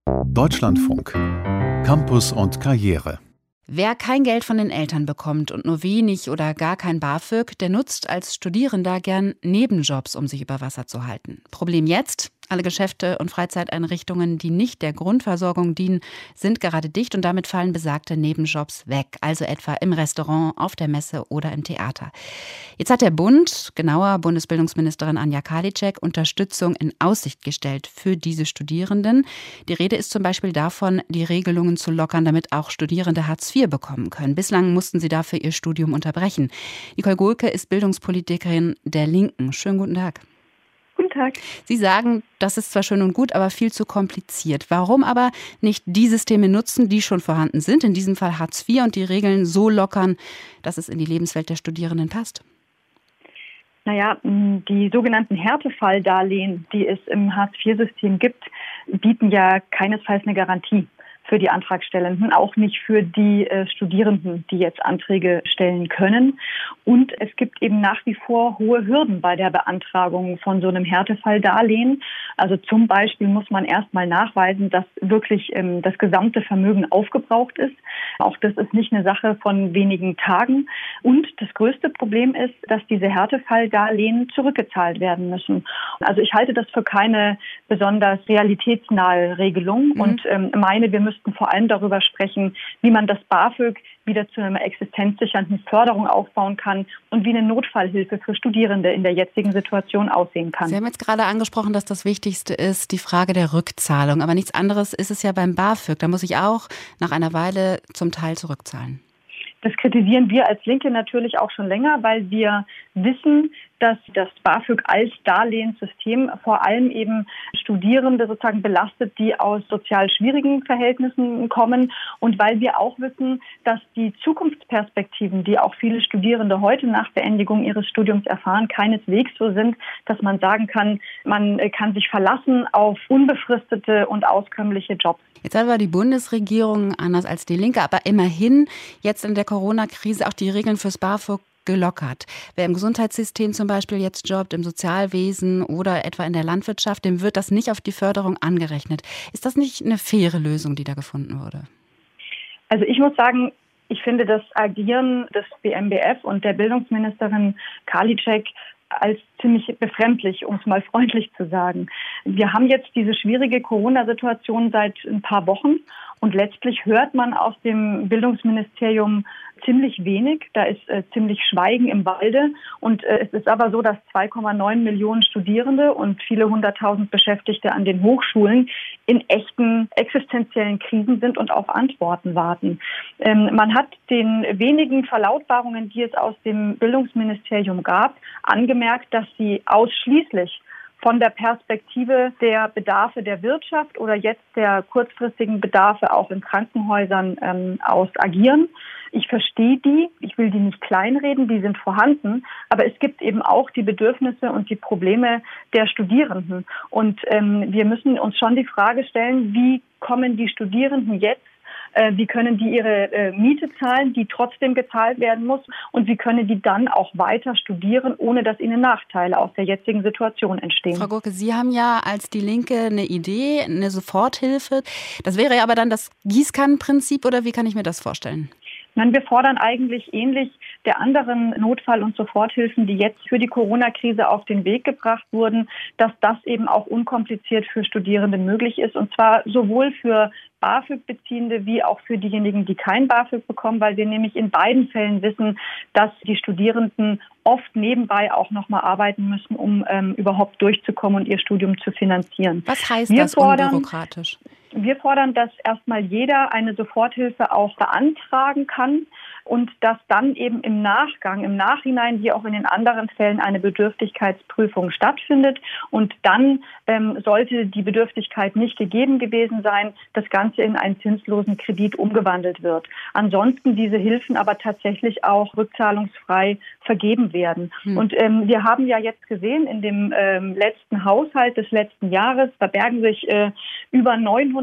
Deutschlandfunk. Campus und Karriere. Wer kein Geld von den Eltern bekommt und nur wenig oder gar kein BAföG, der nutzt als Studierender gern Nebenjobs, um sich über Wasser zu halten. Problem jetzt: Alle Geschäfte und Freizeiteinrichtungen, die nicht der Grundversorgung dienen, sind gerade dicht und damit fallen besagte Nebenjobs weg. Also etwa im Restaurant, auf der Messe oder im Theater. Jetzt hat der Bund, genauer Bundesbildungsministerin Anja Karliczek, Unterstützung in Aussicht gestellt für diese Studierenden. Die Rede ist zum Beispiel davon, die Regelungen zu lockern, damit auch Studierende Hartz IV bekommen können. Bislang mussten sie dafür ihr Studium unterbrechen. Nicole Gohlke ist Bildungspolitikerin der Linken. Schönen guten Tag. Guten Tag. Sie sagen, das ist zwar schön und gut, aber viel zu kompliziert. Warum aber nicht die Systeme nutzen, die schon vorhanden sind, in diesem Fall Hartz IV, und die Regeln so lockern, dass es in die Lebenswelt der Studierenden passt? Naja, die sogenannten Härtefalldarlehen, die es im Hartz-IV-System gibt, bieten ja keinesfalls eine Garantie für die Antragstellenden, auch nicht für die Studierenden, die jetzt Anträge stellen können. Und es gibt eben nach wie vor hohe Hürden bei der Beantragung von so einem Härtefalldarlehen. Also zum Beispiel muss man erstmal nachweisen, dass wirklich das gesamte Vermögen aufgebraucht ist. Auch das ist nicht eine Sache von wenigen Tagen. Und das größte Problem ist, dass diese Härtefalldarlehen zurückgezahlt werden müssen. Also ich halte das für keine besonders realitätsnahe Regelung und meine, wir müssten vor allem darüber sprechen, wie man das BAföG wieder zu einer existenzsichernden Förderung aufbauen kann und wie eine Notfallhilfe für Studierende in der jetzigen Situation aussehen kann. Sie haben jetzt gerade angesprochen, dass das Wichtigste ist die Frage der Rückzahlung. Aber nichts anderes ist es ja beim BAföG. Da muss ich auch nach einer Weile zum Teil zurückzahlen. Das kritisieren wir als Linke natürlich auch schon länger, weil wir wissen, dass das BAföG als Darlehenssystem vor allem eben Studierende sozusagen belastet, die aus sozial schwierigen Verhältnissen kommen, und weil wir auch wissen, dass die Zukunftsperspektiven, die auch viele Studierende heute nach Beendigung ihres Studiums erfahren, keineswegs so sind, dass man sagen kann, man kann sich verlassen auf unbefristete und auskömmliche Jobs. Jetzt hat aber die Bundesregierung, anders als die Linke, aber immerhin jetzt in der Corona-Krise auch die Regeln fürs BAföG gelockert. Wer im Gesundheitssystem zum Beispiel jetzt jobbt, im Sozialwesen oder etwa in der Landwirtschaft, dem wird das nicht auf die Förderung angerechnet. Ist das nicht eine faire Lösung, die da gefunden wurde? Also ich muss sagen, ich finde das Agieren des BMBF und der Bildungsministerin Karliczek als ziemlich befremdlich, um es mal freundlich zu sagen. Wir haben jetzt diese schwierige Corona-Situation seit ein paar Wochen und letztlich hört man aus dem Bildungsministerium ziemlich wenig. Da ist ziemlich Schweigen im Walde. Und es ist aber so, dass 2,9 Millionen Studierende und viele 100.000 Beschäftigte an den Hochschulen in echten existenziellen Krisen sind und auf Antworten warten. Man hat den wenigen Verlautbarungen, die es aus dem Bildungsministerium gab, angemerkt, dass sie ausschließlich von der Perspektive der Bedarfe der Wirtschaft oder jetzt der kurzfristigen Bedarfe auch in Krankenhäusern aus agieren. Ich verstehe die, ich will die nicht kleinreden, die sind vorhanden, aber es gibt eben auch die Bedürfnisse und die Probleme der Studierenden. Und wir müssen uns schon die Frage stellen, wie kommen die Studierenden jetzt, wie können die ihre Miete zahlen, die trotzdem gezahlt werden muss, und wie können die dann auch weiter studieren, ohne dass ihnen Nachteile aus der jetzigen Situation entstehen. Frau Gohlke, Sie haben ja als die Linke eine Idee, eine Soforthilfe. Das wäre ja aber dann das Gießkannenprinzip, oder wie kann ich mir das vorstellen? Nein, wir fordern eigentlich ähnlich der anderen Notfall- und Soforthilfen, die jetzt für die Corona-Krise auf den Weg gebracht wurden, dass das eben auch unkompliziert für Studierende möglich ist, und zwar sowohl für BAföG-Beziehende wie auch für diejenigen, die kein BAföG bekommen, weil wir nämlich in beiden Fällen wissen, dass die Studierenden oft nebenbei auch nochmal arbeiten müssen, um überhaupt durchzukommen und ihr Studium zu finanzieren. Was heißt das unbürokratisch? Wir fordern, dass erstmal jeder eine Soforthilfe auch beantragen kann und dass dann eben im Nachhinein, wie auch in den anderen Fällen, eine Bedürftigkeitsprüfung stattfindet. Und dann sollte die Bedürftigkeit nicht gegeben gewesen sein, das Ganze in einen zinslosen Kredit umgewandelt wird. Ansonsten diese Hilfen aber tatsächlich auch rückzahlungsfrei vergeben werden. Und wir haben ja jetzt gesehen, in dem letzten Haushalt des letzten Jahres verbergen sich über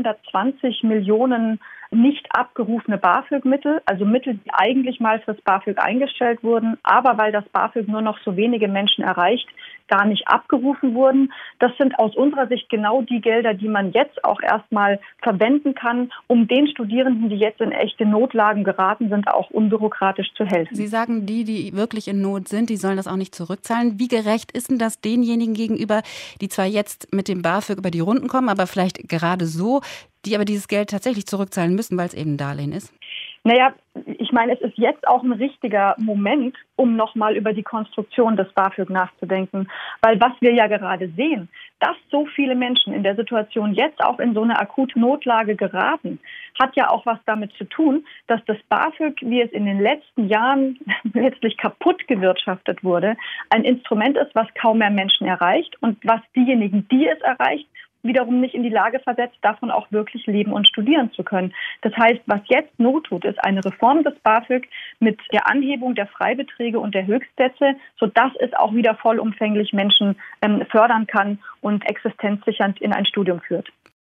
920 Millionen nicht abgerufene BAföG-Mittel, also Mittel, die eigentlich mal fürs BAföG eingestellt wurden, aber weil das BAföG nur noch so wenige Menschen erreicht, gar nicht abgerufen wurden. Das sind aus unserer Sicht genau die Gelder, die man jetzt auch erstmal verwenden kann, um den Studierenden, die jetzt in echte Notlagen geraten sind, auch unbürokratisch zu helfen. Sie sagen, die wirklich in Not sind, die sollen das auch nicht zurückzahlen. Wie gerecht ist denn das denjenigen gegenüber, die zwar jetzt mit dem BAföG über die Runden kommen, aber vielleicht gerade so, die aber dieses Geld tatsächlich zurückzahlen müssen, weil es eben ein Darlehen ist? Naja, ich meine, es ist jetzt auch ein richtiger Moment, um nochmal über die Konstruktion des BAföG nachzudenken. Weil was wir ja gerade sehen, dass so viele Menschen in der Situation jetzt auch in so eine akute Notlage geraten, hat ja auch was damit zu tun, dass das BAföG, wie es in den letzten Jahren letztlich kaputt gewirtschaftet wurde, ein Instrument ist, was kaum mehr Menschen erreicht und was diejenigen, die es erreicht, wiederum nicht in die Lage versetzt, davon auch wirklich leben und studieren zu können. Das heißt, was jetzt Not tut, ist eine Reform des BAföG mit der Anhebung der Freibeträge und der Höchstsätze, sodass es auch wieder vollumfänglich Menschen fördern kann und existenzsichernd in ein Studium führt.